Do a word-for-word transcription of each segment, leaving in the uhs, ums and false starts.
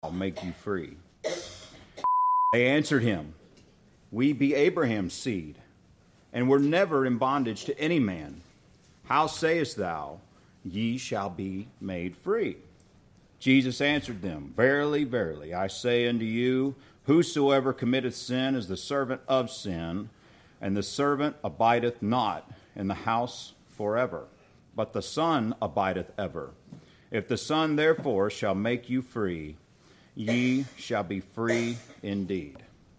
I'll make you free. They answered him, We be Abraham's seed, and were never in bondage to any man. How sayest thou, Ye shall be made free? Jesus answered them, Verily, verily, I say unto you, whosoever committeth sin is the servant of sin, and the servant abideth not in the house forever, but the Son abideth ever. If the Son therefore shall make you free, ye shall be free indeed.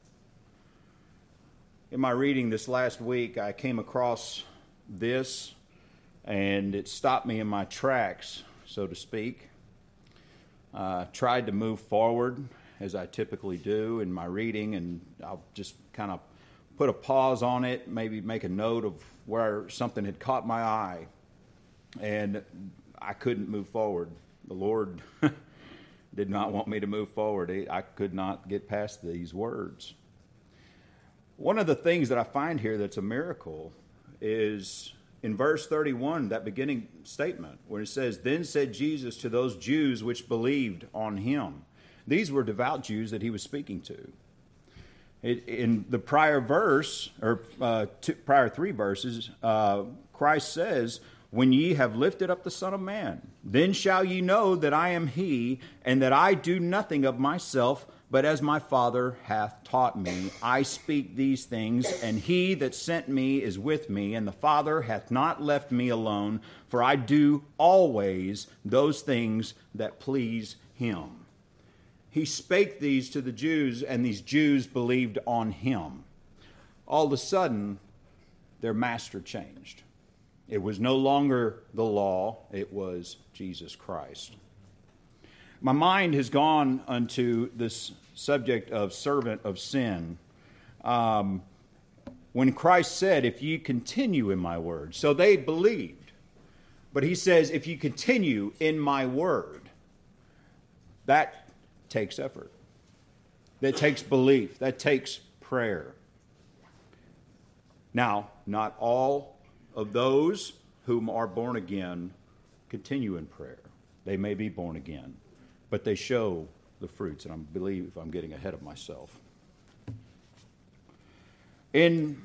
In my reading this last week, I came across this, and it stopped me in my tracks, so to speak. Uh, tried to move forward, as I typically do in my reading, and I'll just kind of put a pause on it, maybe make a note of where something had caught my eye, and I couldn't move forward. The Lord did not want me to move forward. I could not get past these words. One of the things that I find here that's a miracle is in verse thirty-one, that beginning statement, where it says, Then said Jesus to those Jews which believed on him. These were devout Jews that he was speaking to. It, in the prior verse, or uh, two, prior three verses, uh, Christ says, When ye have lifted up the Son of Man, then shall ye know that I am he, and that I do nothing of myself, but as my Father hath taught me, I speak these things, and he that sent me is with me, and the Father hath not left me alone, for I do always those things that please him. He spake these to the Jews, and these Jews believed on him. All of a sudden, their master changed. It was no longer the law, it was Jesus Christ. My mind has gone unto this subject of servant of sin. Um, when Christ said, if you continue in my word. So they believed. But he says, if you continue in my word, that takes effort. That takes belief. That takes prayer. Now, not all of those whom are born again continue in prayer. They may be born again, but they show the fruits, and I believe I'm getting ahead of myself. In,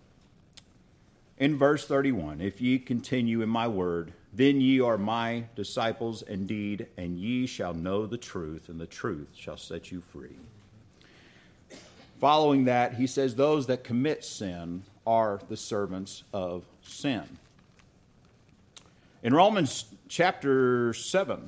in verse thirty-one, if ye continue in my word, then ye are my disciples indeed, and ye shall know the truth, and the truth shall set you free. Following that, he says, those that commit sin are the servants of sin. In Romans chapter seven,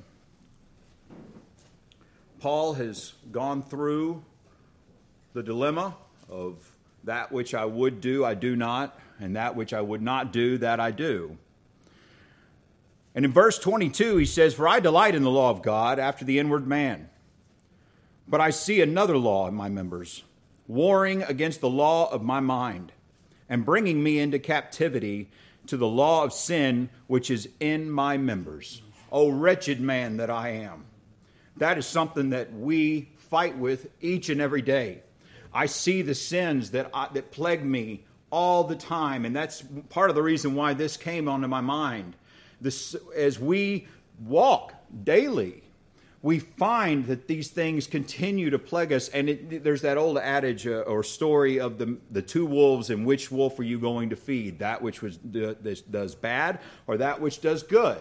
Paul has gone through the dilemma of that which I would do, I do not, and that which I would not do, that I do. And in verse twenty-two, he says, For I delight in the law of God after the inward man. But I see another law in my members, warring against the law of my mind, and bringing me into captivity to the law of sin which is in my members. O wretched man that I am. That is something that we fight with each and every day. I see the sins that I, that plague me all the time, and that's part of the reason why this came onto my mind. This, as we walk daily, we find that these things continue to plague us. And it, there's that old adage uh, or story of the the two wolves, and which wolf are you going to feed? That which was, uh, does bad, or that which does good?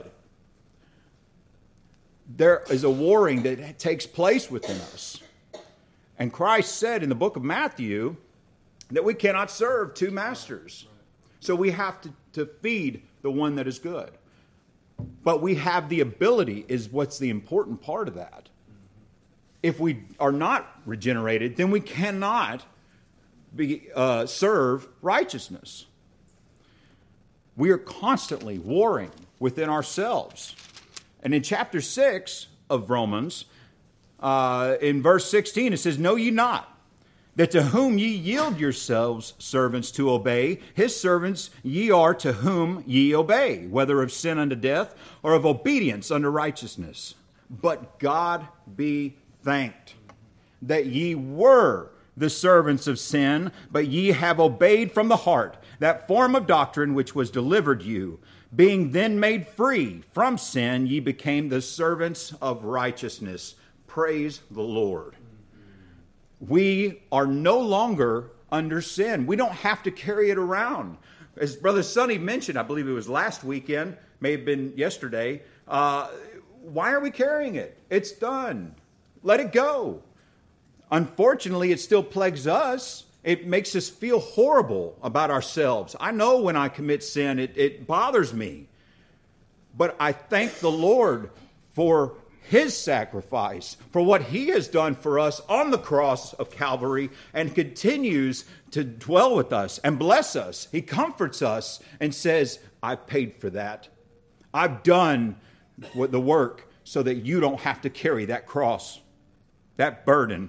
There is a warring that takes place within us. And Christ said in the book of Matthew that we cannot serve two masters. So we have to, to feed the one that is good. But we have the ability, is what's the important part of that. If we are not regenerated, then we cannot be, uh, serve righteousness. We are constantly warring within ourselves. And in chapter six of Romans, uh, in verse sixteen, it says, Know ye not that to whom ye yield yourselves servants to obey, his servants ye are to whom ye obey, whether of sin unto death or of obedience unto righteousness. But God be thanked that ye were the servants of sin, but ye have obeyed from the heart that form of doctrine which was delivered you. Being then made free from sin, ye became the servants of righteousness. Praise the Lord. We are no longer under sin. We don't have to carry it around. As Brother Sonny mentioned, I believe it was last weekend, may have been yesterday, uh, why are we carrying it? It's done. Let it go. Unfortunately, it still plagues us. It makes us feel horrible about ourselves. I know when I commit sin, it, it bothers me. But I thank the Lord for His sacrifice, for what He has done for us on the cross of Calvary, and continues to dwell with us and bless us. He comforts us and says, I've paid for that. I've done the work so that you don't have to carry that cross, that burden.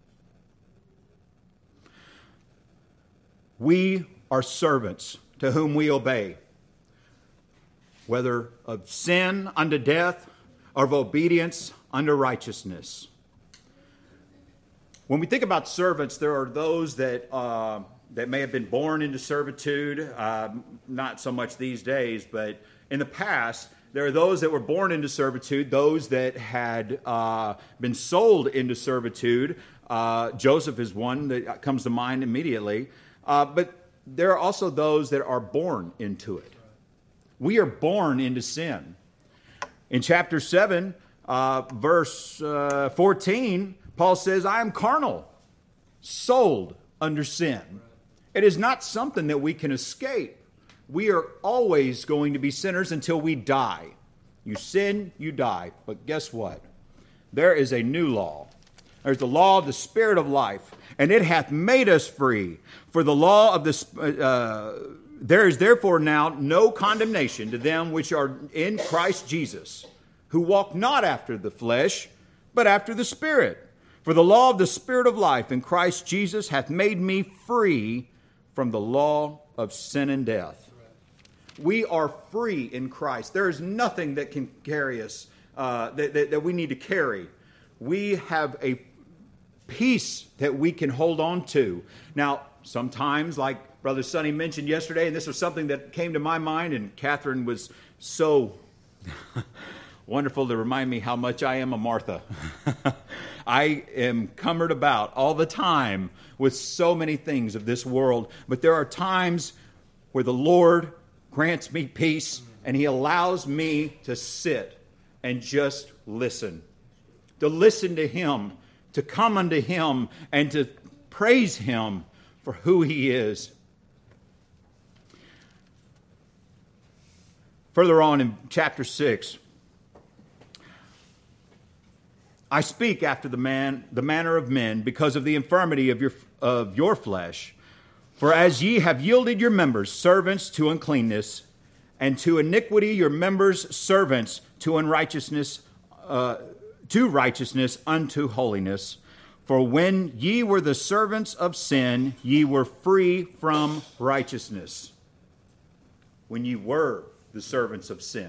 We are servants to whom we obey, whether of sin unto death or of obedience unto righteousness. When we think about servants, there are those that uh, that may have been born into servitude, uh, not so much these days, but in the past, there are those that were born into servitude, those that had uh, been sold into servitude. Uh, Joseph is one that comes to mind immediately. Uh, but there are also those that are born into it. We are born into sin. In chapter seven, uh, verse uh, fourteen, Paul says, I am carnal, sold under sin. It is not something that we can escape. We are always going to be sinners until we die. You sin, you die. But guess what? There is a new law. There's the law of the Spirit of life, and it hath made us free. For the law of the uh, there is therefore now no condemnation to them which are in Christ Jesus, who walk not after the flesh, but after the Spirit. For the law of the Spirit of life in Christ Jesus hath made me free from the law of sin and death. We are free in Christ. There is nothing that can carry us, uh, that, that, that we need to carry. We have a peace that we can hold on to. Now, sometimes, like Brother Sonny mentioned yesterday, and this was something that came to my mind, and Catherine was so wonderful to remind me how much I am a Martha. I am cumbered about all the time with so many things of this world, but there are times where the Lord grants me peace, and He allows me to sit and just listen, to listen to Him, to come unto Him, and to praise Him for who He is. Further on in chapter six, I speak after the man, the manner of men, because of the infirmity of your of your flesh. For as ye have yielded your members servants to uncleanness, and to iniquity your members servants to unrighteousness, uh, to righteousness unto holiness. For when ye were the servants of sin, ye were free from righteousness. When ye were the servants of sin,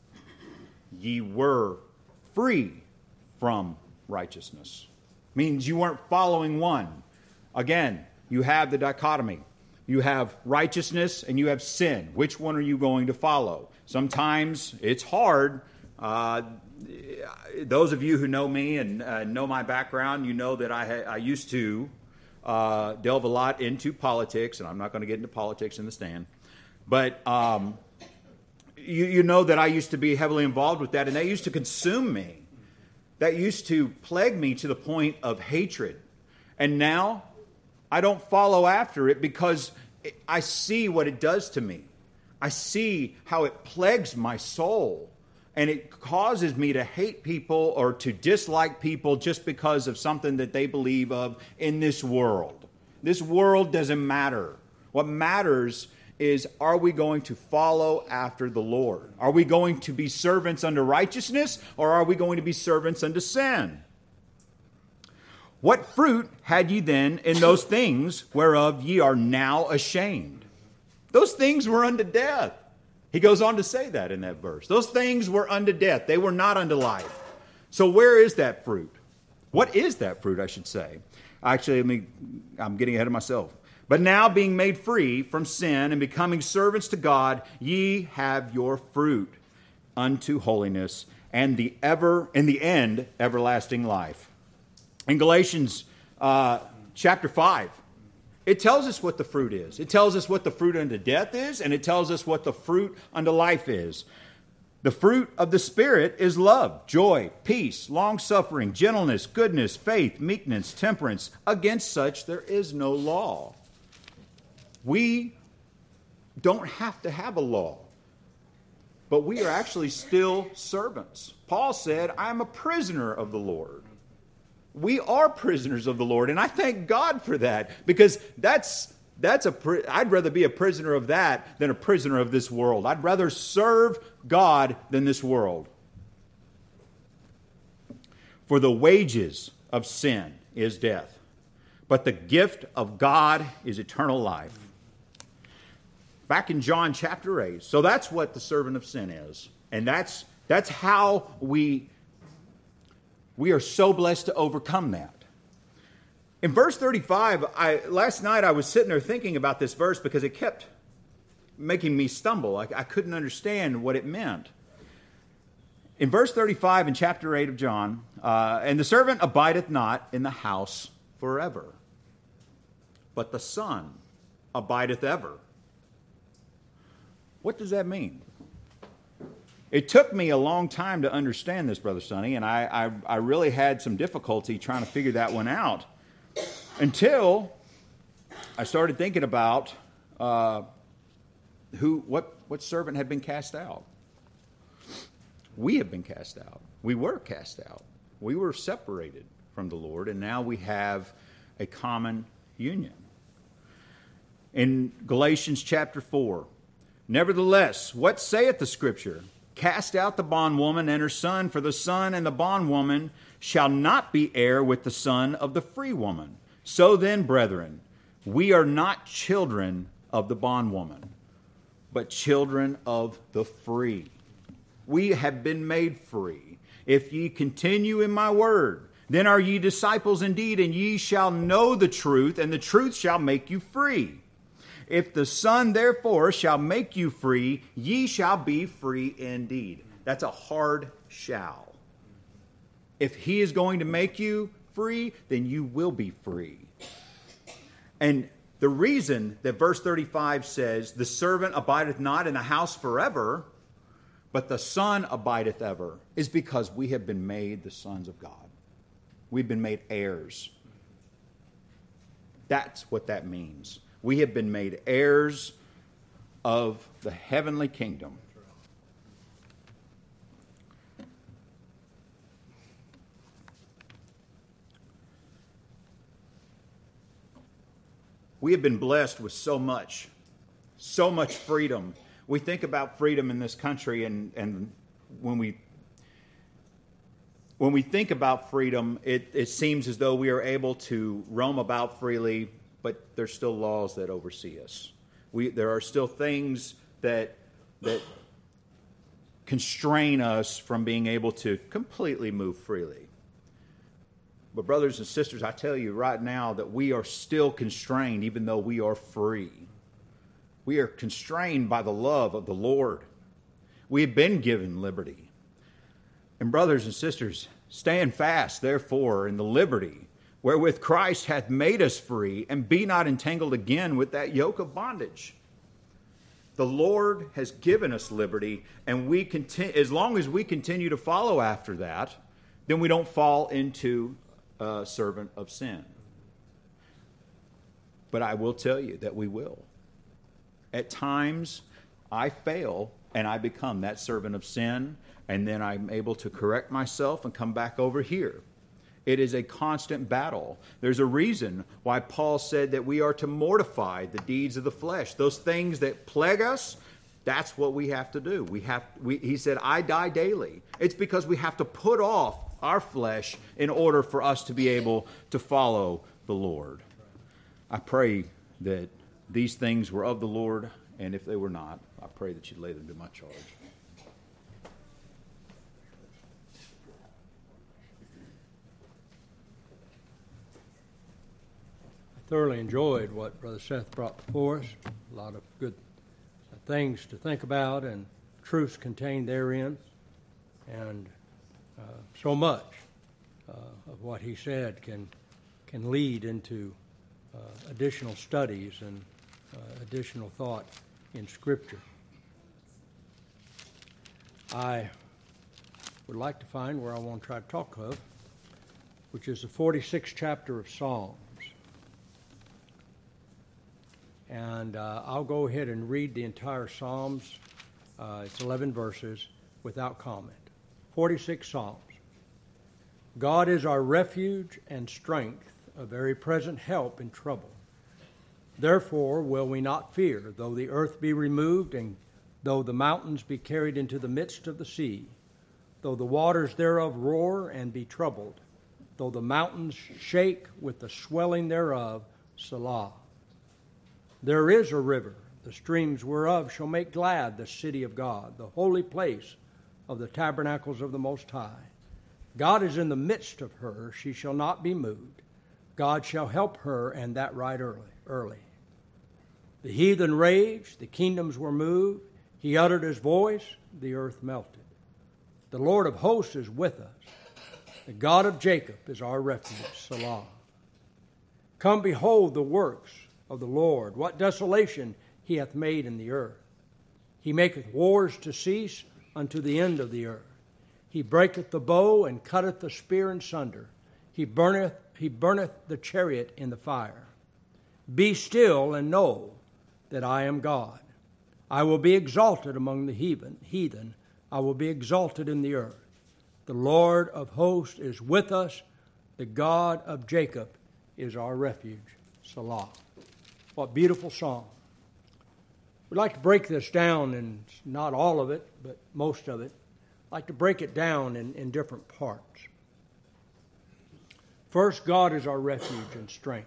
ye were free from righteousness. Means you weren't following one. Again, you have the dichotomy. You have righteousness and you have sin. Which one are you going to follow? Sometimes it's hard. Uh, those of you who know me and uh, know my background, you know that I, ha- I used to uh, delve a lot into politics, and I'm not going to get into politics in the stand. But um, you, you know that I used to be heavily involved with that, and that used to consume me. That used to plague me to the point of hatred. And now I don't follow after it because I see what it does to me. I see how it plagues my soul. And it causes me to hate people or to dislike people just because of something that they believe of in this world. This world doesn't matter. What matters is, are we going to follow after the Lord? Are we going to be servants unto righteousness, or are we going to be servants unto sin? What fruit had ye then in those things whereof ye are now ashamed? Those things were unto death. He goes on to say that in that verse. Those things were unto death. They were not unto life. So where is that fruit? What is that fruit, I should say? Actually, I mean, I'm getting ahead of myself. But now being made free from sin and becoming servants to God, ye have your fruit unto holiness, and the ever, in the end, everlasting life. In Galatians uh, chapter five, it tells us what the fruit is. It tells us what the fruit unto death is, and it tells us what the fruit unto life is. The fruit of the Spirit is love, joy, peace, long-suffering, gentleness, goodness, faith, meekness, temperance. Against such there is no law. We don't have to have a law, but we are actually still servants. Paul said, I am a prisoner of the Lord. We are prisoners of the Lord, and I thank God for that, because that's that's a. I'd rather be a prisoner of that than a prisoner of this world. I'd rather serve God than this world. For the wages of sin is death, but the gift of God is eternal life. Back in John chapter eight. So that's what the servant of sin is, and that's that's how we we are so blessed to overcome that. In verse thirty-five, I, last night I was sitting there thinking about this verse because it kept making me stumble. I, I couldn't understand what it meant. In verse thirty-five in chapter eight of John, uh, and the servant abideth not in the house forever, but the Son abideth ever. What does that mean? It took me a long time to understand this, Brother Sonny, and I, I, I really had some difficulty trying to figure that one out. Until I started thinking about uh, who, what, what servant had been cast out. We have been cast out. We were cast out. We were separated from the Lord, and now we have a common union. In Galatians chapter four, nevertheless, what saith the Scripture? Cast out the bondwoman and her son, for the son and the bondwoman shall not be heir with the son of the free woman. So then, brethren, we are not children of the bondwoman, but children of the free. We have been made free. If ye continue in my word, then are ye disciples indeed, and ye shall know the truth, and the truth shall make you free. If the Son therefore shall make you free, ye shall be free indeed. That's a hard shall. If he is going to make you free, then you will be free. And the reason that verse thirty-five says, the servant abideth not in the house forever, but the Son abideth ever, is because we have been made the sons of God. We've been made heirs. That's what that means. We have been made heirs of the heavenly kingdom. We have been blessed with so much, so much freedom. We think about freedom in this country, and, and when we when we think about freedom, it, it seems as though we are able to roam about freely, but there's still laws that oversee us. We there are still things that that constrain us from being able to completely move freely. But brothers and sisters, I tell you right now that we are still constrained even though we are free. We are constrained by the love of the Lord. We have been given liberty. And brothers and sisters, stand fast, therefore, in the liberty wherewith Christ hath made us free, and be not entangled again with that yoke of bondage. The Lord has given us liberty, and we continue, as long as we continue to follow after that, then we don't fall into a servant of sin. But I will tell you that we will. At times, I fail, and I become that servant of sin, and then I'm able to correct myself and come back over here. It is a constant battle. There's a reason why Paul said that we are to mortify the deeds of the flesh. Those things that plague us, that's what we have to do. We have. We, he said, I die daily. It's because we have to put off our flesh in order for us to be able to follow the Lord. I pray that these things were of the Lord, and if they were not, I pray that you'd lay them to my charge. Thoroughly enjoyed what Brother Seth brought before us. A lot of good things to think about and truths contained therein. And uh, so much uh, of what he said can can lead into uh, additional studies and uh, additional thought in Scripture. I would like to find where I want to try to talk of, which is the forty-sixth chapter of Psalms. And uh, I'll go ahead and read the entire Psalms. Uh, it's eleven verses without comment. forty-six Psalms. God is our refuge and strength, a very present help in trouble. Therefore will we not fear, though the earth be removed, and though the mountains be carried into the midst of the sea, though the waters thereof roar and be troubled, though the mountains shake with the swelling thereof, Selah. There is a river, the streams whereof shall make glad the city of God, the holy place of the tabernacles of the Most High. God is in the midst of her, she shall not be moved. God shall help her, and that right early. early. The heathen raged, the kingdoms were moved. He uttered his voice, the earth melted. The Lord of hosts is with us. The God of Jacob is our refuge, Selah. Come behold the works of the Lord, what desolation he hath made in the earth. He maketh wars to cease unto the end of the earth. He breaketh the bow and cutteth the spear in sunder. He burneth, he burneth the chariot in the fire. Be still and know that I am God. I will be exalted among the heathen. heathen. I will be exalted in the earth. The Lord of hosts is with us. The God of Jacob is our refuge. Selah. What beautiful song. We'd like to break this down, and not all of it, but most of it. I'd like to break it down in, in different parts. First, God is our refuge and strength.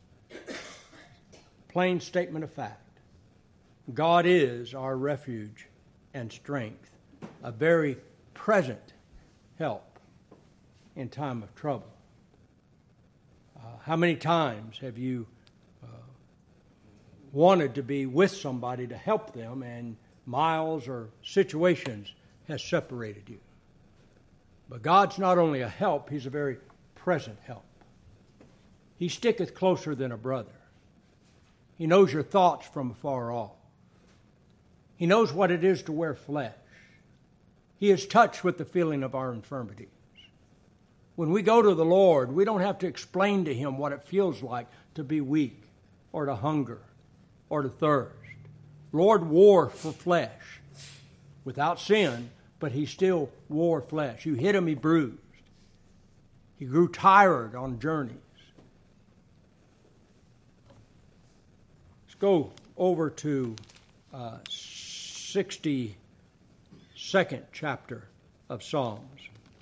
Plain statement of fact. God is our refuge and strength, a very present help in time of trouble. Uh, how many times have you uh, wanted to be with somebody to help them, and miles or situations has separated you? But God's not only a help, he's a very present help. He sticketh closer than a brother. He knows your thoughts from afar off. He knows what it is to wear flesh. He is touched with the feeling of our infirmities. When we go to the Lord, we don't have to explain to him what it feels like to be weak or to hunger or to thirst. Lord wore for flesh without sin, but he still wore flesh. You hit him, he bruised. He grew tired on journeys. Let's go over to uh, sixty-second chapter of Psalms.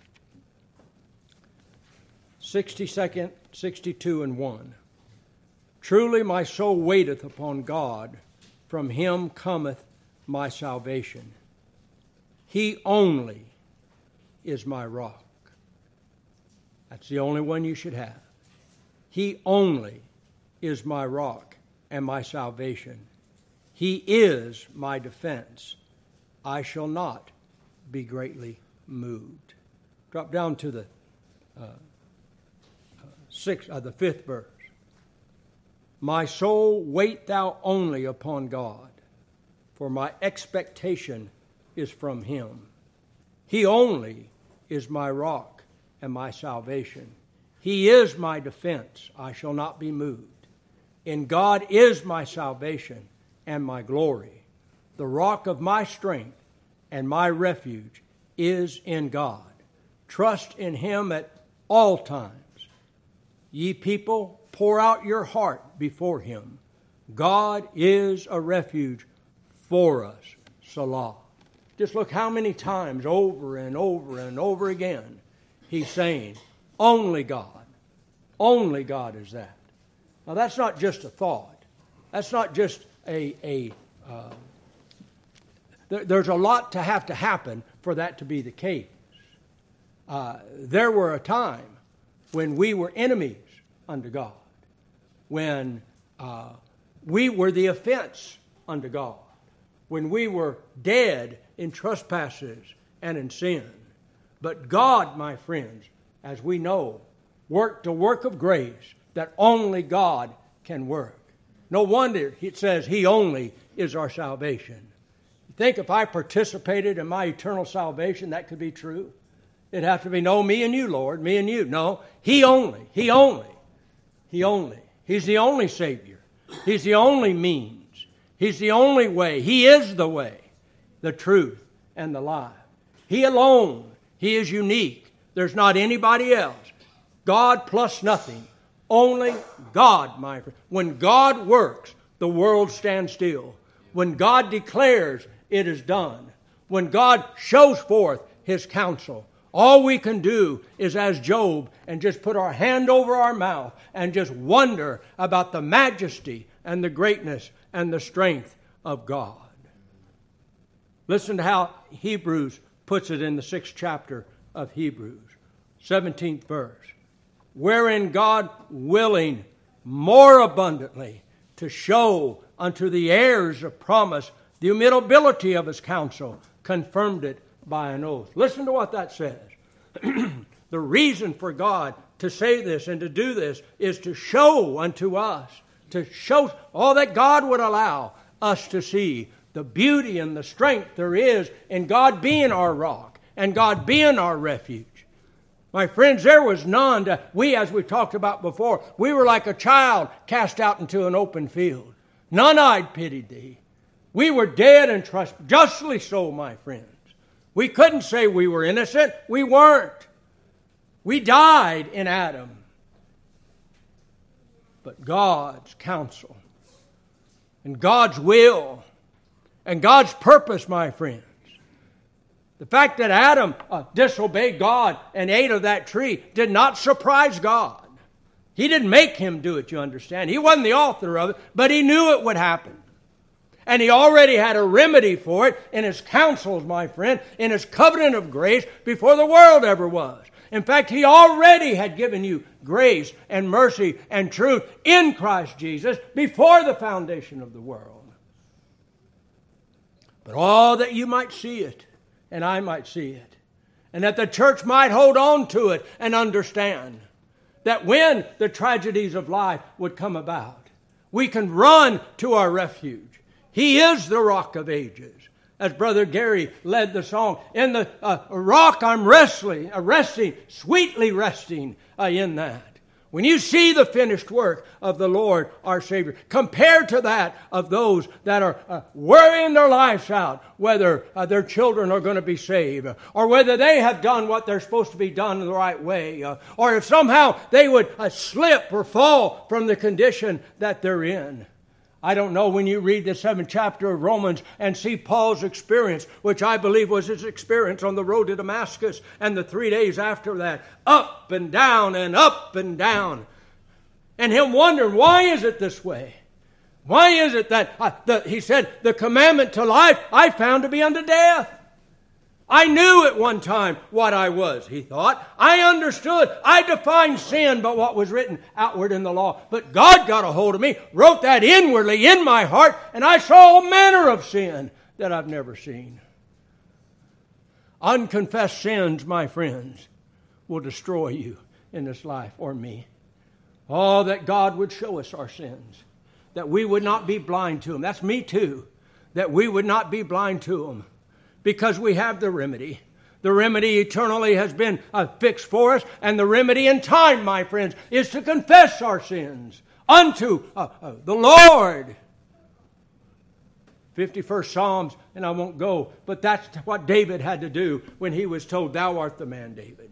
sixty-second, sixty-two and one. Truly my soul waiteth upon God, from him cometh my salvation. He only is my rock. That's the only one you should have. He only is my rock and my salvation. He is my defense. I shall not be greatly moved. Drop down to the uh, uh, sixth, uh, the fifth verse. My soul, wait thou only upon God, for my expectation is from him. He only is my rock and my salvation. He is my defense. I shall not be moved. In God is my salvation and my glory. The rock of my strength and my refuge is in God. Trust in him at all times. Ye people, pour out your heart before him. God is a refuge for us. Selah. Just look how many times over and over and over again he's saying, only God. Only God is that. Now that's not just a thought. That's not just a... a uh, there, there's a lot to have to happen for that to be the case. Uh, there were a time when we were enemies unto God. When uh, we were the offense unto God. When we were dead in trespasses and in sin. But God, my friends, as we know, worked a work of grace that only God can work. No wonder it says He only is our salvation. You think if I participated in my eternal salvation, that could be true? It'd have to be, no, me and you, Lord, me and you. No, He only, He only, He only. He's the only Savior. He's the only means. He's the only way. He is the way, the truth, and the life. He alone. He is unique. There's not anybody else. God plus nothing. Only God, my friend. When God works, the world stands still. When God declares, it is done. When God shows forth His counsel, all we can do is, as Job, and just put our hand over our mouth and just wonder about the majesty and the greatness and the strength of God. Listen to how Hebrews puts it in the sixth chapter of Hebrews, seventeenth verse. Wherein God, willing more abundantly to show unto the heirs of promise the immutability of His counsel, confirmed it by an oath. Listen to what that says. The reason for God to say this and to do this is to show unto us, to show all that God would allow us to see, the beauty and the strength there is in God being our rock and God being our refuge. My friends, there was none to, we, as we talked about before, we were like a child cast out into an open field. None eyed pitied thee. We were dead and trust, justly so, my friends. We couldn't say we were innocent. We weren't. We died in Adam. But God's counsel and God's will and God's purpose, my friends. The fact that Adam uh, disobeyed God and ate of that tree did not surprise God. He didn't make him do it, you understand. He wasn't the author of it, but He knew it would happen. And He already had a remedy for it in His counsels, my friend, in His covenant of grace before the world ever was. In fact, He already had given you grace and mercy and truth in Christ Jesus before the foundation of the world. But all that you might see it, and I might see it, and that the church might hold on to it and understand that when the tragedies of life would come about, we can run to our refuge. He is the rock of ages. As Brother Gary led the song, in the uh, rock I'm wrestling, uh, resting, sweetly resting uh, in that. When you see the finished work of the Lord our Savior, compared to that of those that are uh, worrying their lives out, whether uh, their children are going to be saved, or whether they have done what they're supposed to be done in the right way, uh, or if somehow they would uh, slip or fall from the condition that they're in. I don't know, when you read the seventh chapter of Romans and see Paul's experience, which I believe was his experience on the road to Damascus, and the three days after that, up and down and up and down. And him wondering, why is it this way? Why is it that, uh, the, he said, the commandment to life I found to be unto death. I knew at one time what I was, he thought. I understood. I defined sin by what was written outward in the law. But God got a hold of me, wrote that inwardly in my heart, and I saw all manner of sin that I've never seen. Unconfessed sins, my friends, will destroy you in this life, or me. Oh, that God would show us our sins, that we would not be blind to them. That's me too, that we would not be blind to them. Because we have the remedy. The remedy eternally has been uh, fixed for us. And the remedy in time, my friends, is to confess our sins unto uh, uh, the Lord. fifty-first Psalms, and I won't go, but that's what David had to do when he was told, thou art the man, David.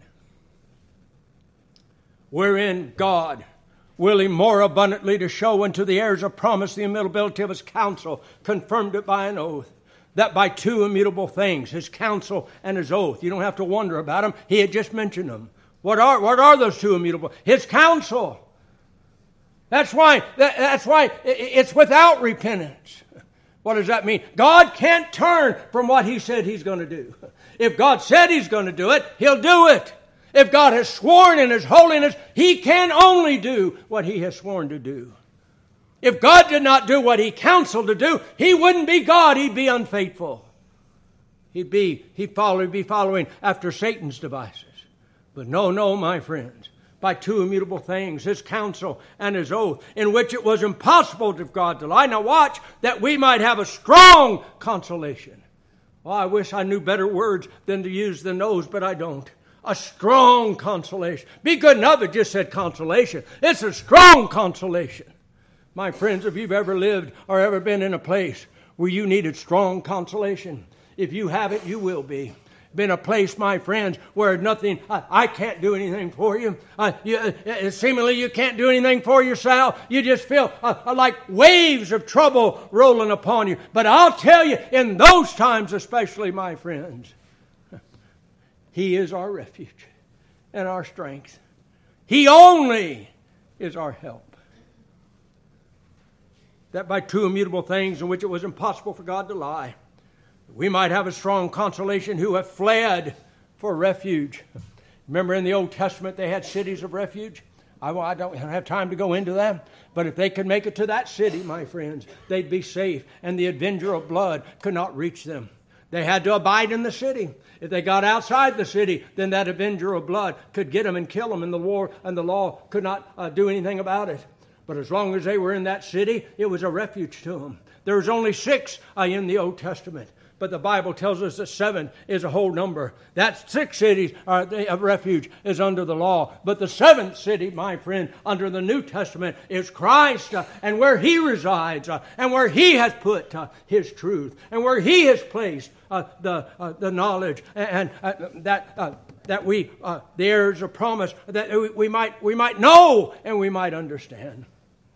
Wherein God, willing more abundantly to show unto the heirs of promise the immutability of His counsel, confirmed it by an oath. That by two immutable things, His counsel and His oath. You don't have to wonder about them. He had just mentioned them. What are, what are those two immutable? His counsel. That's why, that, that's why it's without repentance. What does that mean? God can't turn from what He said He's going to do. If God said He's going to do it, He'll do it. If God has sworn in His holiness, He can only do what He has sworn to do. If God did not do what He counseled to do, He wouldn't be God. He'd be unfaithful. He'd be, he'd follow, he'd be following after Satan's devices. But no, no, my friends. By two immutable things, his counsel and his oath, in which it was impossible to God to lie. Now watch, that we might have a strong consolation. Well, I wish I knew better words than to use than those, but I don't. A strong consolation. Be good enough, it just said consolation. It's a strong consolation. My friends, if you've ever lived or ever been in a place where you needed strong consolation, if you have it, you will be. Been a place, my friends, where nothing, I, I can't do anything for you. Uh, you uh, seemingly you can't do anything for yourself. You just feel uh, uh, like waves of trouble rolling upon you. But I'll tell you, in those times especially, my friends, He is our refuge and our strength. He only is our help. That by two immutable things in which it was impossible for God to lie, we might have a strong consolation who have fled for refuge. Remember in the Old Testament they had cities of refuge? I, I don't have time to go into them. But if they could make it to that city, my friends, they'd be safe. And the avenger of blood could not reach them. They had to abide in the city. If they got outside the city, then that avenger of blood could get them and kill them. And the war and the law could not uh, do anything about it. But as long as they were in that city, it was a refuge to them. There was only six uh, in the Old Testament. But the Bible tells us that seven is a whole number. That six cities are, of refuge is under the law. But the seventh city, my friend, under the New Testament is Christ. Uh, and where He resides. Uh, and where He has put uh, His truth. And where He has placed uh, the uh, the knowledge. And uh, that uh, that we, uh, there's a promise that we, we might we might know and we might understand.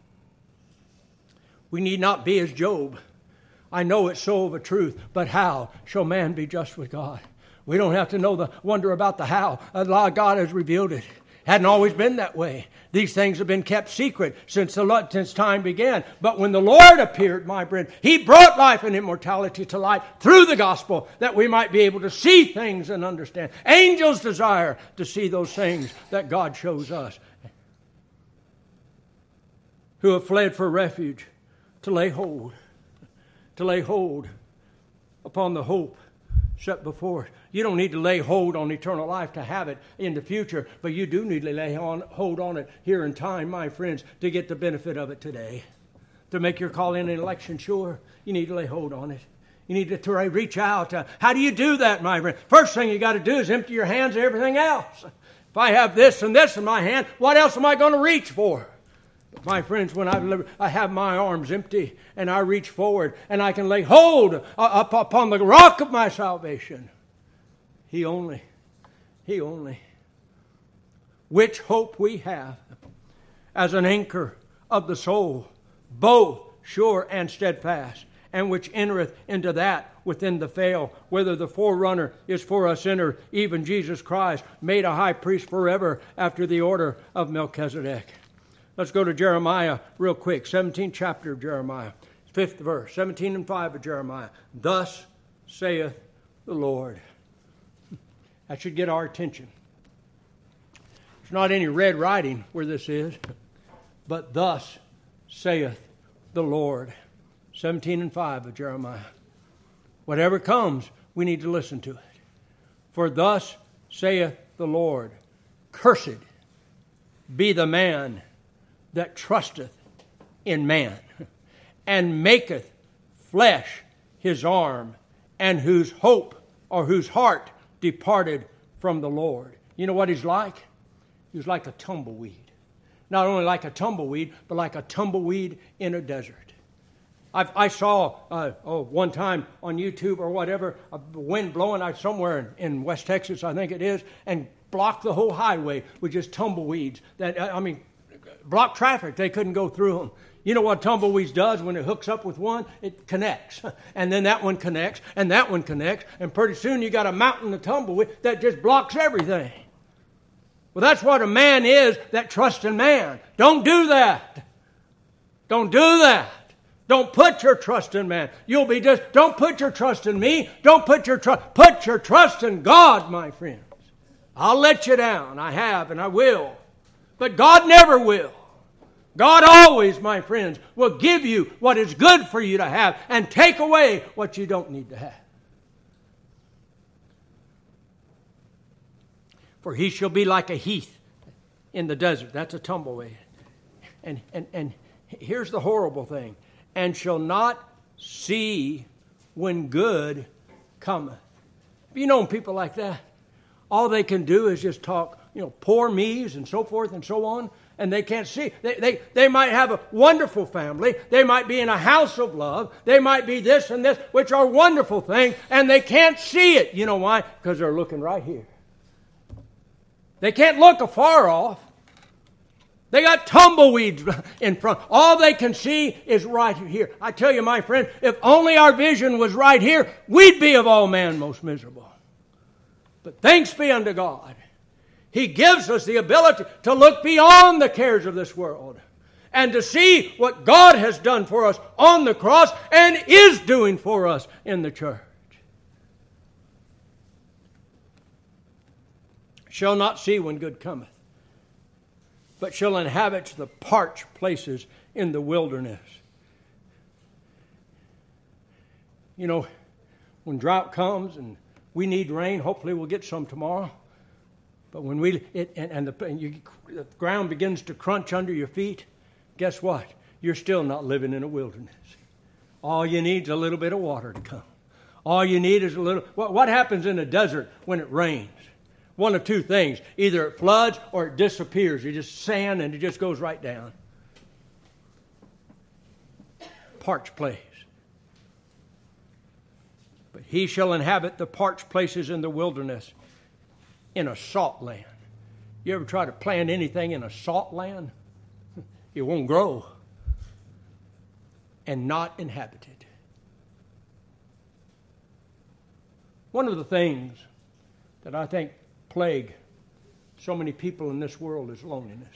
We need not be as Job. I know it's so of a truth, but how shall man be just with God? We don't have to know the wonder about the how. God has revealed it. Hadn't always been that way. These things have been kept secret since the since time began. But when the Lord appeared, my friend, He brought life and immortality to light through the gospel, that we might be able to see things and understand. Angels desire to see those things that God shows us, who have fled for refuge, to lay hold. To lay hold upon the hope set before us. You don't need to lay hold on eternal life to have it in the future, but you do need to lay on, hold on it here in time, my friends, to get the benefit of it today. To make your call in and election sure, you need to lay hold on it. You need to, to reach out. Uh, how do you do that, my friend? First thing you got to do is empty your hands of everything else. If I have this and this in my hand, what else am I going to reach for? My friends, when I, I have my arms empty and I reach forward and I can lay hold uh, up upon the rock of my salvation, He only, He only, which hope we have as an anchor of the soul, both sure and steadfast, and which entereth into that within the veil, whether the forerunner is for a sinner, even Jesus Christ, made a high priest forever after the order of Melchizedek. Let's go to Jeremiah real quick, seventeenth chapter of Jeremiah, fifth verse, seventeen and five of Jeremiah. Thus saith the Lord. That should get our attention. There's not any red writing where this is, but thus saith the Lord. seventeen and five of Jeremiah. Whatever comes, we need to listen to it. For thus saith the Lord, cursed be the man that trusteth in man, and maketh flesh his arm, and whose hope or whose heart departed from the Lord. You know what he's like? He's like a tumbleweed. Not only like a tumbleweed, but like a tumbleweed in a desert. I've, I saw uh, oh, one time on YouTube or whatever, a wind blowing out somewhere in, in West Texas, I think it is, and blocked the whole highway with just tumbleweeds. That I mean, block traffic. They couldn't go through them. You know what tumbleweeds does when it hooks up with one? It connects. And then that one connects, and that one connects, and pretty soon you got a mountain of tumbleweed that just blocks everything. Well, that's what a man is that trusts in man. Don't do that. Don't do that. Don't put your trust in man. You'll be just, don't put your trust in me. Don't put your trust, put your trust in God, my friends. I'll let you down. I have and I will. But God never will. God always, my friends, will give you what is good for you to have and take away what you don't need to have. For he shall be like a heath in the desert. That's a tumbleweed. And, and, and here's the horrible thing. And shall not see when good cometh. You know people like that. All they can do is just talk, you know, poor me's and so forth and so on. And they can't see. They, they, they might have a wonderful family. They might be in a house of love. They might be this and this, which are wonderful things. And they can't see it. You know why? Because they're looking right here. They can't look afar off. They got tumbleweeds in front. All they can see is right here. I tell you, my friend, if only our vision was right here, we'd be of all men most miserable. But thanks be unto God. He gives us the ability to look beyond the cares of this world and to see what God has done for us on the cross and is doing for us in the church. Shall not see when good cometh, but shall inhabit the parched places in the wilderness. You know, when drought comes and we need rain, hopefully we'll get some tomorrow. But when we, it, and, and, the, and you, the ground begins to crunch under your feet, guess what? You're still not living in a wilderness. All you need is a little bit of water to come. All you need is a little, what, what happens in a desert when it rains? One of two things. Either it floods or it disappears. You just sand and it just goes right down. Parched place. But he shall inhabit the parched places in the wilderness in a salt land. You ever try to plant anything in a salt land? It won't grow. And not inhabited. One of the things that I think plague so many people in this world is loneliness.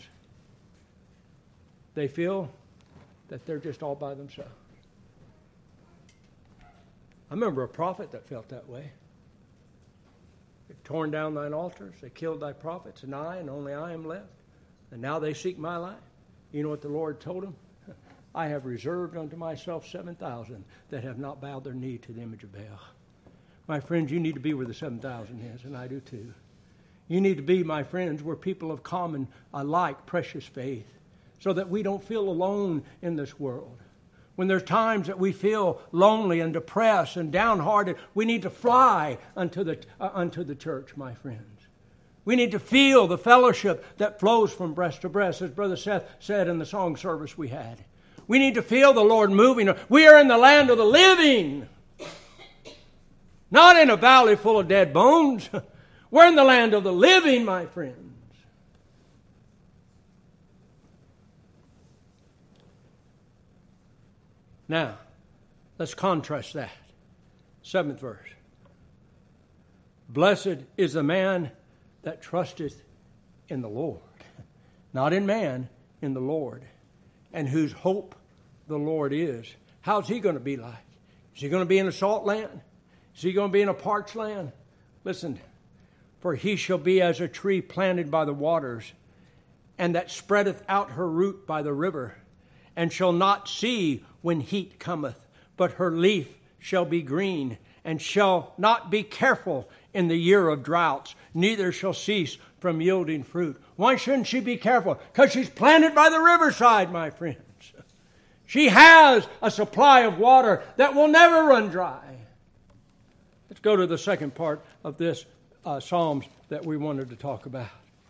They feel that they're just all by themselves. I remember a prophet that felt that way. They've torn down thine altars, they killed thy prophets, and I, and only I am left. And now they seek my life. You know what the Lord told him? I have reserved unto myself seven thousand that have not bowed their knee to the image of Baal. My friends, you need to be where the seven thousand is, and I do too. You need to be, my friends, where people of common, alike, precious faith, so that we don't feel alone in this world. When there's times that we feel lonely and depressed and downhearted, we need to fly unto the, uh, unto the church, my friends. We need to feel the fellowship that flows from breast to breast, as Brother Seth said in the song service we had. We need to feel the Lord moving. We are in the land of the living, not in a valley full of dead bones. We're in the land of the living, my friends. Now, let's contrast that. Seventh verse. Blessed is the man that trusteth in the Lord. Not in man, in the Lord. And whose hope the Lord is. How's he going to be like? Is he going to be in a salt land? Is he going to be in a parched land? Listen. For he shall be as a tree planted by the waters, and that spreadeth out her root by the river, and shall not see when heat cometh, but her leaf shall be green, and shall not be careful in the year of droughts, neither shall cease from yielding fruit. Why shouldn't she be careful? Because she's planted by the riverside, my friends. She has a supply of water that will never run dry. Let's go to the second part of this Uh, Psalms that we wanted to talk about.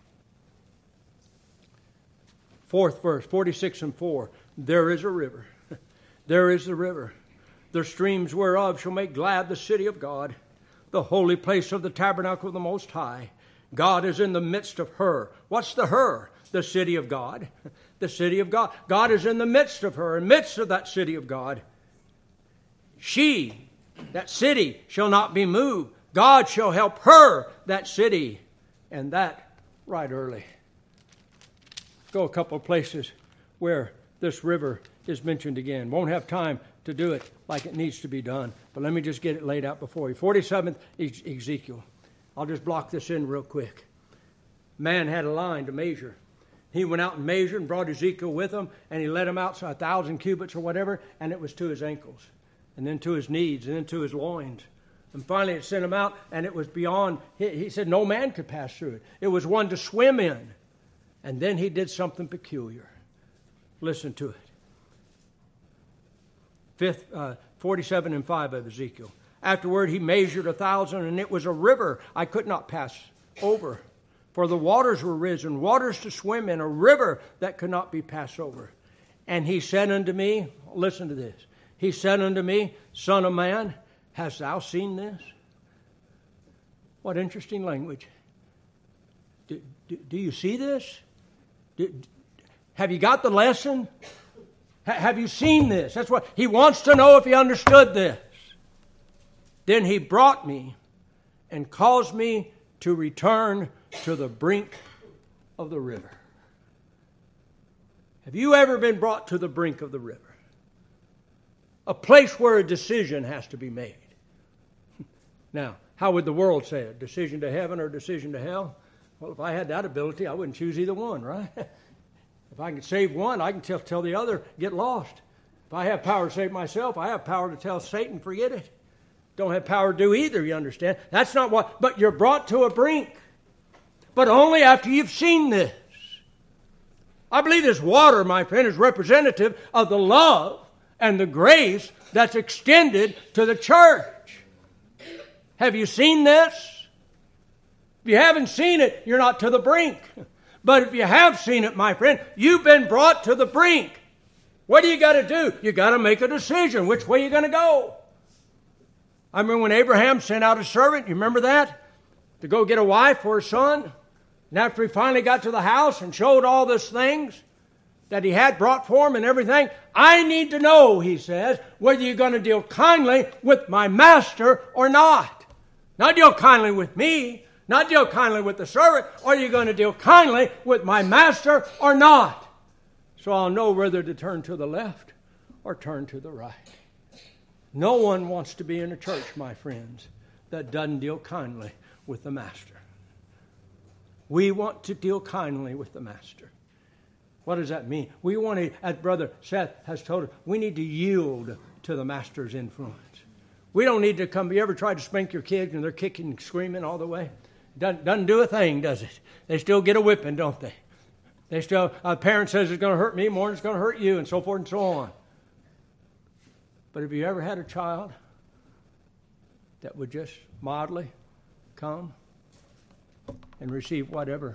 Fourth verse, forty-six and four. There is a river. There is the river. The streams whereof shall make glad the city of God, the holy place of the tabernacle of the Most High. God is in the midst of her. What's the her? The city of God. The city of God. God is in the midst of her, in the midst of that city of God. She, that city, shall not be moved. God shall help her, that city, and that right early. Go a couple of places where this river is mentioned again. Won't have time to do it like it needs to be done, but let me just get it laid out before you. forty-seventh, Ezekiel. I'll just block this in real quick. Man had a line to measure. He went out and measured and brought Ezekiel with him, and he led him out a thousand cubits or whatever, and it was to his ankles, and then to his knees, and then to his loins. And finally it sent him out, and it was beyond, he, he said no man could pass through it. It was one to swim in. And then he did something peculiar. Listen to it. Fifth, uh, forty-seven and five of Ezekiel. Afterward he measured a thousand, and it was a river I could not pass over. For the waters were risen, waters to swim in, a river that could not be passed over. And he said unto me, listen to this. He said unto me, Son of man, hast thou seen this? What interesting language. Do, do, do you see this? Do, have you got the lesson? Ha, have you seen this? That's what he wants to know, if he understood this. Then he brought me and caused me to return to the brink of the river. Have you ever been brought to the brink of the river? A place where a decision has to be made. Now, how would the world say it? Decision to heaven or decision to hell? Well, if I had that ability, I wouldn't choose either one, right? If I can save one, I can tell, tell the other, get lost. If I have power to save myself, I have power to tell Satan, forget it. Don't have power to do either, you understand? That's not what, but you're brought to a brink. But only after you've seen this. I believe this water, my friend, is representative of the love and the grace that's extended to the church. Have you seen this? If you haven't seen it, you're not to the brink. But if you have seen it, my friend, you've been brought to the brink. What do you got to do? You got to make a decision. Which way you going to go? I remember when Abraham sent out a servant, you remember that? To go get a wife for his son. And after he finally got to the house and showed all these things that he had brought for him and everything, I need to know, he says, whether you're going to deal kindly with my master or not. Not deal kindly with me, not deal kindly with the servant, or you're going to deal kindly with my master or not. So I'll know whether to turn to the left or turn to the right. No one wants to be in a church, my friends, that doesn't deal kindly with the master. We want to deal kindly with the master. What does that mean? We want to, as Brother Seth has told us, we need to yield to the master's influence. We don't need to come. You ever tried to spank your kids and they're kicking and screaming all the way? Doesn't, doesn't do a thing, does it? They still get a whipping, don't they? They still, a parent says it's going to hurt me more than it's going to hurt you, and so forth and so on. But have you ever had a child that would just mildly come and receive whatever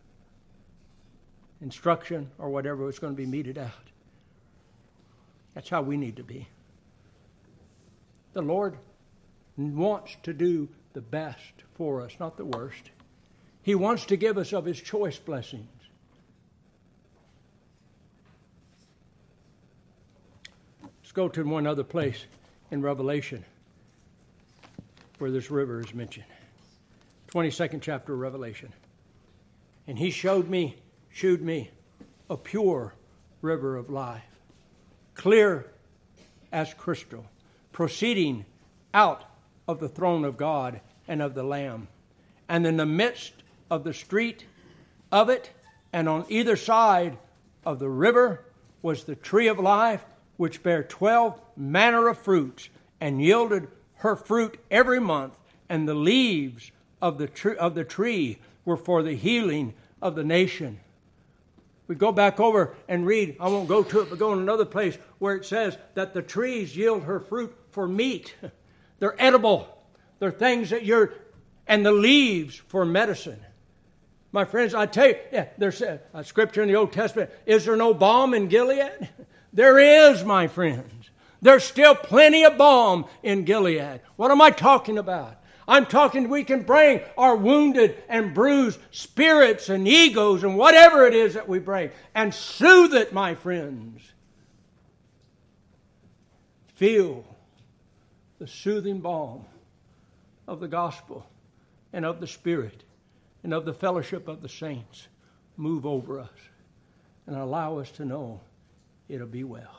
instruction or whatever was going to be meted out? That's how we need to be. The Lord wants to do the best for us, not the worst. He wants to give us of His choice blessings. Let's go to one other place in Revelation where this river is mentioned. twenty-second chapter of Revelation. And He showed me, shewed me a pure river of life, clear as crystal, proceeding out of the throne of God and of the Lamb. And in the midst of the street of it, and on either side of the river, was the tree of life, which bare twelve manner of fruits, and yielded her fruit every month. And the leaves of the tree of the tree were for the healing of the nation. We go back over and read, I won't go to it, but go in another place where it says that the trees yield her fruit for meat. They're edible. They're things that you're, and the leaves for medicine. My friends, I tell you, yeah, there's a, a scripture in the Old Testament, is there no balm in Gilead? There is, my friends. There's still plenty of balm in Gilead. What am I talking about? I'm talking we can bring our wounded and bruised spirits and egos and whatever it is that we bring and soothe it, my friends. Feel the soothing balm of the gospel and of the Spirit and of the fellowship of the saints move over us and allow us to know it'll be well.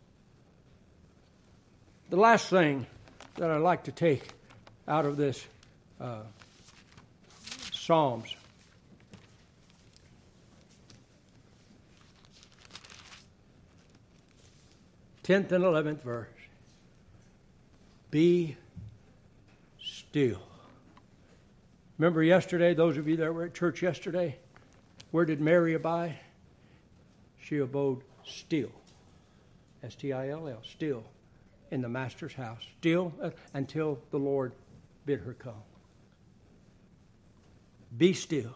The last thing that I'd like to take out of this uh, Psalms. Tenth and eleventh verse. Be still. Remember yesterday, those of you that were at church yesterday, where did Mary abide? She abode still. S T I L L, still, in the Master's house. Still uh, until the Lord bid her come. Be still.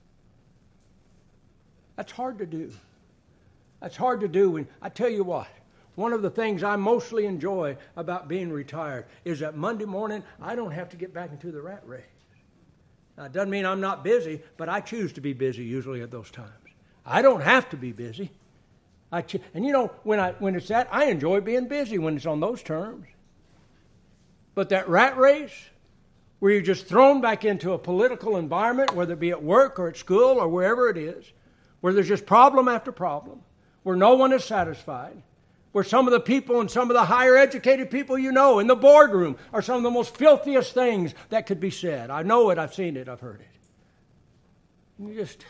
That's hard to do. That's hard to do. And I tell you what, one of the things I mostly enjoy about being retired is that Monday morning I don't have to get back into the rat race. Now, it doesn't mean I'm not busy, but I choose to be busy usually at those times. I don't have to be busy. I cho- and you know, when I when it's that, I enjoy being busy when it's on those terms. But that rat race, where you're just thrown back into a political environment, whether it be at work or at school or wherever it is, where there's just problem after problem, where no one is satisfied, where some of the people and some of the higher educated people you know in the boardroom are some of the most filthiest things that could be said. I know it, I've seen it, I've heard it. And you just,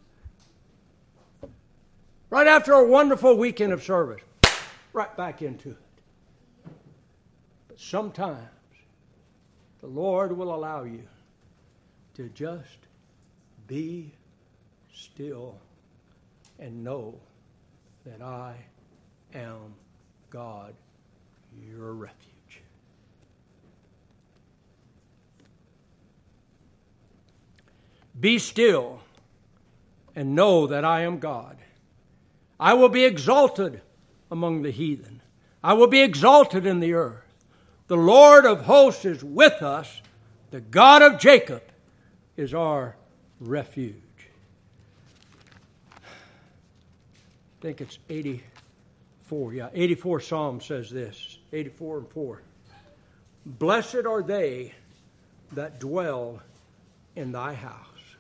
right after a wonderful weekend of service, right back into it. But sometimes the Lord will allow you to just be still and know that I am God, your refuge. Be still and know that I am God. I will be exalted among the heathen. I will be exalted in the earth. The Lord of hosts is with us. The God of Jacob is our refuge. I think it's eighty-four. Yeah, eighty-four Psalm says this. eighty-four and four. Blessed are they that dwell in thy house.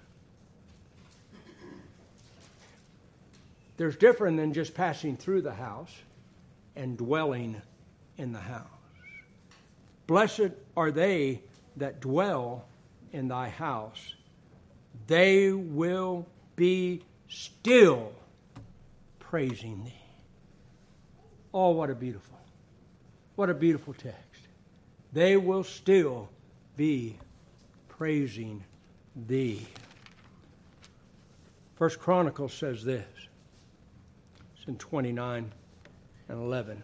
There's different than just passing through the house and dwelling in the house. Blessed are they that dwell in thy house. They will be still praising thee. Oh, what a beautiful, what a beautiful text. They will still be praising thee. First Chronicles says this. It's in twenty-nine and eleven.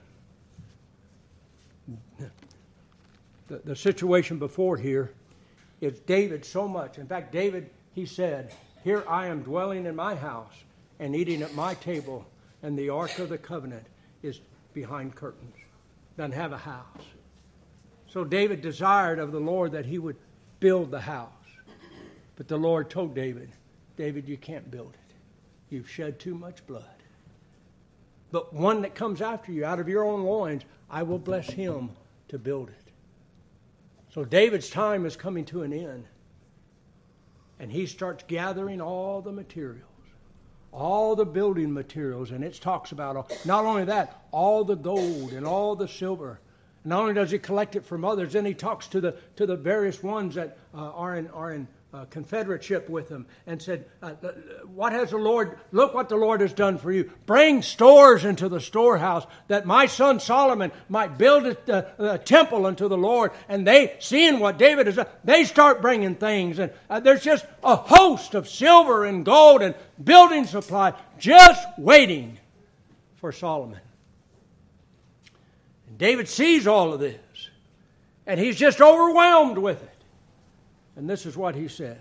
The, the situation before here is David so much. In fact, David, he said, here I am dwelling in my house and eating at my table, and the Ark of the Covenant is behind curtains. Doesn't have a house. So David desired of the Lord that he would build the house. But the Lord told David, David, you can't build it. You've shed too much blood. But one that comes after you out of your own loins, I will bless him to build it. So David's time is coming to an end. And he starts gathering all the materials, all the building materials. And it talks about, all, not only that, all the gold and all the silver. Not only does he collect it from others, then he talks to the to the various ones that uh, are in are in uh, confederateship with him, and said, uh, "What has the Lord? Look what the Lord has done for you. Bring stores into the storehouse, that my son Solomon might build a, a, a temple unto the Lord." And they, seeing what David has done, they start bringing things, and uh, there's just a host of silver and gold and building supply just waiting for Solomon. David sees all of this, and he's just overwhelmed with it. And this is what he says.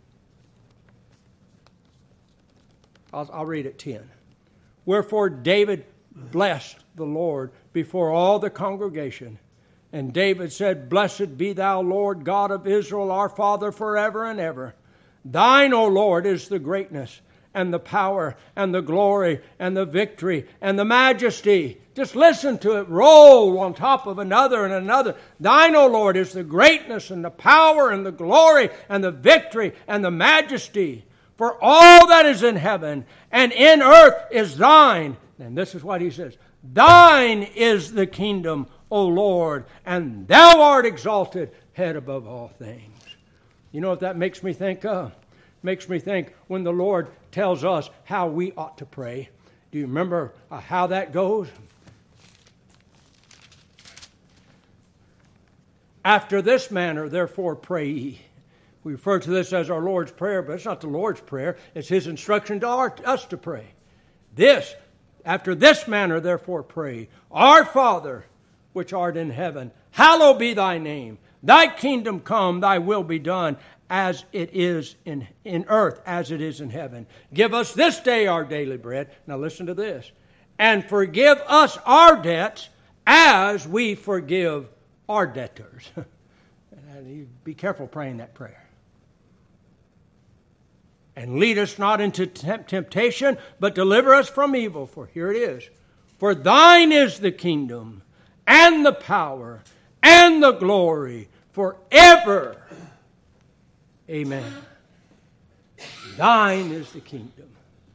I'll, I'll read it ten. Wherefore David blessed the Lord before all the congregation. And David said, Blessed be thou, Lord God of Israel, our Father, forever and ever. Thine, O Lord, is the greatness and the power and the glory and the victory and the majesty. Just listen to it roll on top of another and another. Thine, O Lord, is the greatness and the power and the glory and the victory and the majesty. For all that is in heaven and in earth is thine. And this is what he says. Thine is the kingdom, O Lord, and thou art exalted, head above all things. You know what that makes me think of? Makes me think when the Lord tells us how we ought to pray. Do you remember uh, how that goes? After this manner, therefore, pray ye. We refer to this as our Lord's Prayer, but it's not the Lord's Prayer. It's His instruction to our, us to pray. This, after this manner, therefore, pray. Our Father, which art in heaven, hallowed be thy name. Thy kingdom come, thy will be done, as it is in, in earth, as it is in heaven. Give us this day our daily bread. Now listen to this. And forgive us our debts, as we forgive our debtors. Be careful praying that prayer. And lead us not into temp- temptation, but deliver us from evil. For here it is. For thine is the kingdom, and the power, and the glory, forever. Amen. Thine is the kingdom.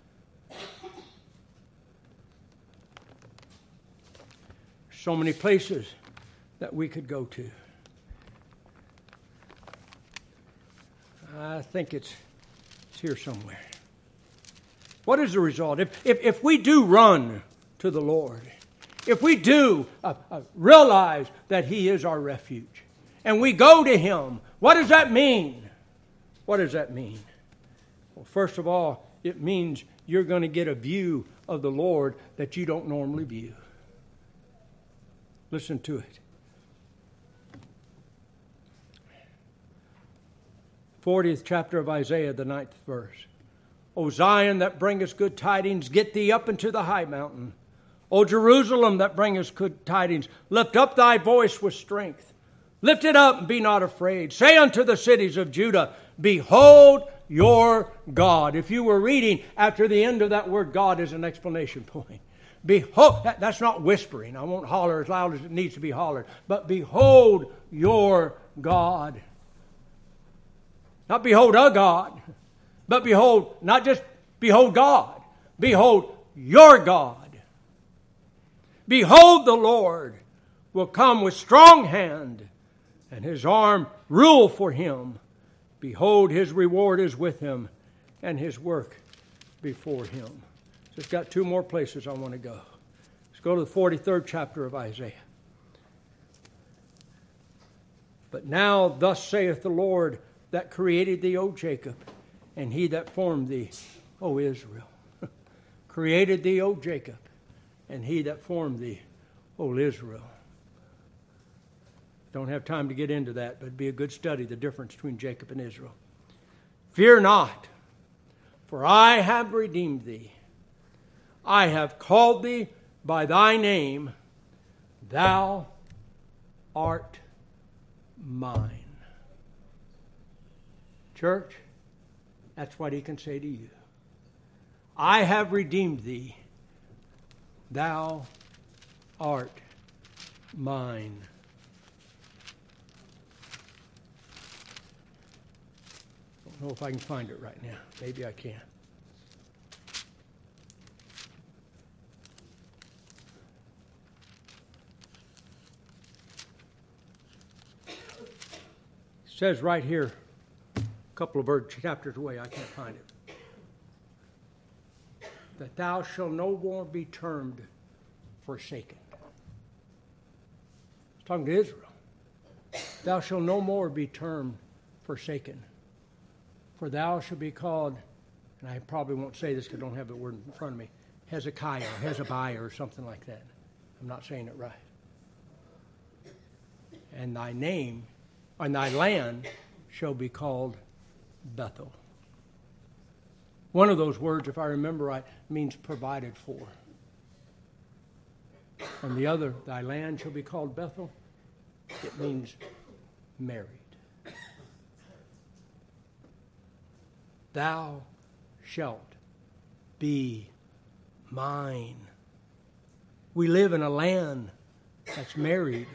So many places that we could go to. I think it's, it's here somewhere. What is the result? If, if, if we do run to the Lord, if we do uh, uh, realize that He is our refuge, and we go to Him, what does that mean? What does that mean? Well, first of all, it means you're going to get a view of the Lord that you don't normally view. Listen to it. fortieth chapter of Isaiah, the ninth verse. O Zion, that bringest good tidings, get thee up into the high mountain. O Jerusalem, that bringest good tidings, lift up thy voice with strength. Lift it up and be not afraid. Say unto the cities of Judah, behold your God. If you were reading, after the end of that word God is an explanation point. Behold, that, that's not whispering. I won't holler as loud as it needs to be hollered. But behold your God. Not behold a God, but behold, not just behold God. Behold your God. Behold the Lord will come with strong hand, and His arm rule for Him. Behold, His reward is with Him, and His work before Him. Just got two more places I want to go. Let's go to the forty-third chapter of Isaiah. But now thus saith the Lord that created thee, O Jacob, and He that formed thee, O Israel. Created thee, O Jacob, and He that formed thee, O Israel. Don't have time to get into that, but it'd be a good study, the difference between Jacob and Israel. Fear not, for I have redeemed thee. I have called thee by thy name. Thou art mine. Church, that's what He can say to you. I have redeemed thee. Thou art mine. I don't know if I can find it right now. Maybe I can. It says right here, a couple of verse chapters away, I can't find it. That thou shalt no more be termed forsaken. It's talking to Israel. Thou shalt no more be termed forsaken. For thou shalt be called, and I probably won't say this because I don't have the word in front of me, Hezekiah or Hezekiah or something like that. I'm not saying it right. And thy name, and thy land shall be called Bethel. One of those words, if I remember right, means provided for. And the other, thy land shall be called Bethel, it means married. Thou shalt be mine. We live in a land that's married.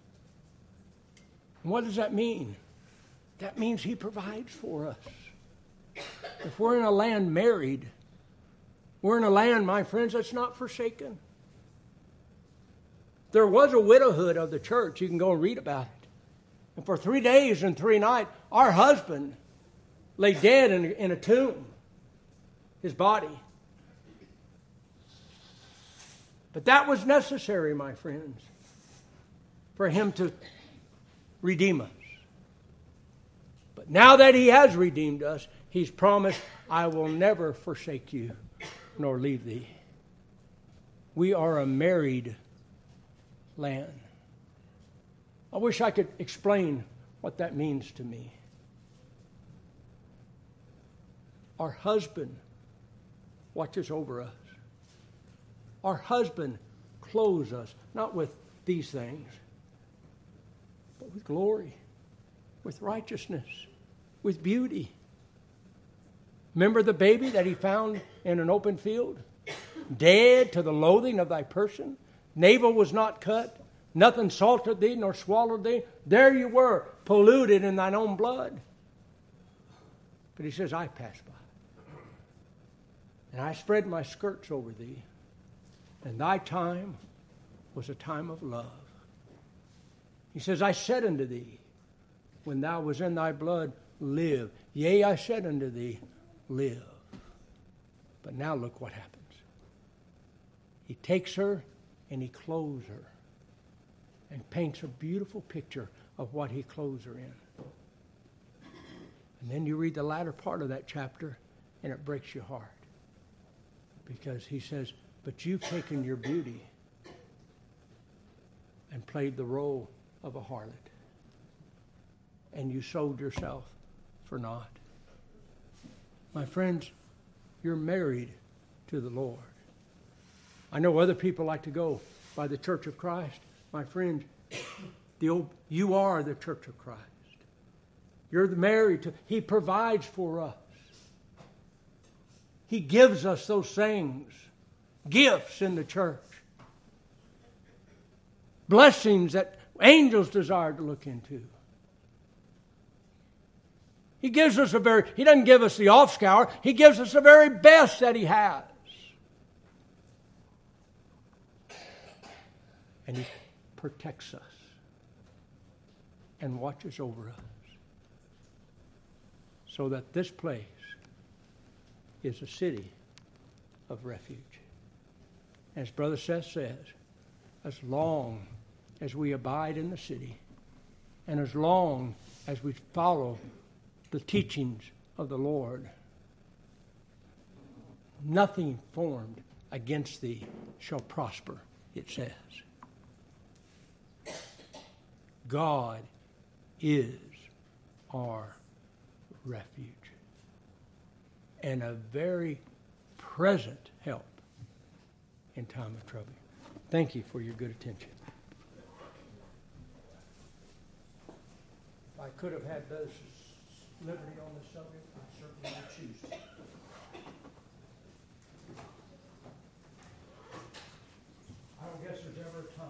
And what does that mean? That means He provides for us. If we're in a land married, we're in a land, my friends, that's not forsaken. There was a widowhood of the church. You can go and read about it. And for three days and three nights, our husband lay dead in a, in a tomb, his body. But that was necessary, my friends, for him to redeem us. But now that he has redeemed us, he's promised, I will never forsake you nor leave thee. We are a married land. I wish I could explain what that means to me. Our husband watches over us. Our husband clothes us, not with these things, but with glory, with righteousness, with beauty. Remember the baby that he found in an open field? Dead to the loathing of thy person. Navel was not cut. Nothing salted thee nor swallowed thee. There you were, polluted in thine own blood. But he says, I passed by. And I spread my skirts over thee. And thy time was a time of love. He says, I said unto thee, when thou was in thy blood, live. Yea, I said unto thee, live. But now look what happens. He takes her and he clothes her and paints a beautiful picture of what he clothes her in. And then you read the latter part of that chapter and it breaks your heart. Because he says, but you've taken your beauty and played the role of a harlot. And you sold yourself for naught. My friends, you're married to the Lord. I know other people like to go by the Church of Christ. My friend, the old, you are the Church of Christ. You're married to, he provides for us. He gives us those things, gifts in the church. Blessings that angels desire to look into. He gives us a very, he doesn't give us the off-scour, he gives us the very best that he has. And he protects us and watches over us so that this place is a city of refuge. As Brother Seth says, as long as we abide in the city and as long as we follow the teachings of the Lord, nothing formed against thee shall prosper, it says. God is our refuge and a very present help in time of trouble. Thank you for your good attention. If I could have had those liberty on this subject, I certainly would choose to. I don't guess there's ever a time